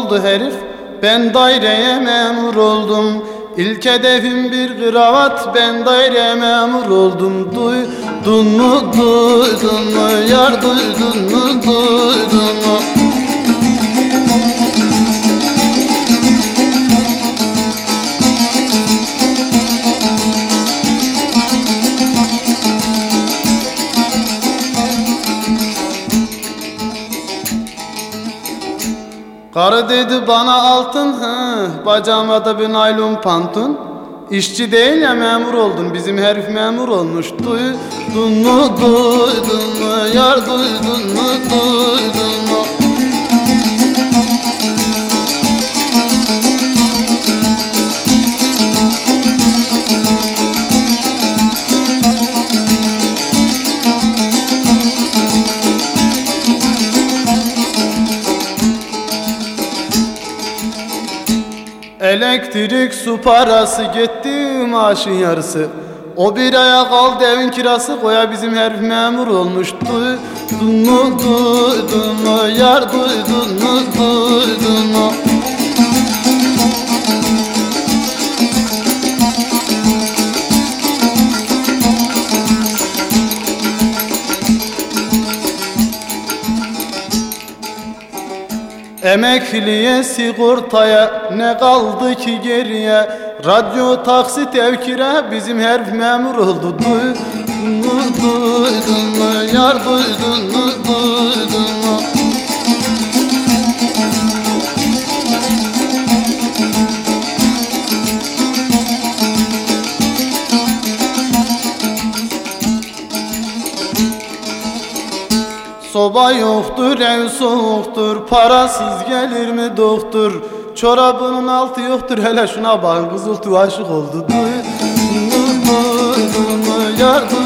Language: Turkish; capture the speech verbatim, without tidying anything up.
oldu herif, ben daireye memur oldum. İlk hedefim bir kravat, ben daireye memur oldum. Duydun mu, duydun mu, yar duydun mu, duydun mu? Karı dedi bana altın, hı, bacağıma da bir naylon pantun. İşçi değil ya memur oldun, bizim herif memur olmuş. Duydun mu, duydun mu, yar duydun mu, duydun mu? Elektrik su parası gitti, maaşın yarısı. O bir aya kaldı evin kirası, koya bizim herif memur olmuş. Duydun mu, duydun mu, yar duydun mu, duydun mu? Emekliye sigortaya ne kaldı ki geriye? Radyo taksit ev kira, bizim herif memur oldu. Duydun mu, duydun mu, yar duydun mu, duydun mu? Soba yoktur, ev soğuktur, parasız gelir mi doktor? Çorabının altı yoktur, hele şuna bak, kızıltı aşık oldu. Duydun mu, duydun mu, yar duydun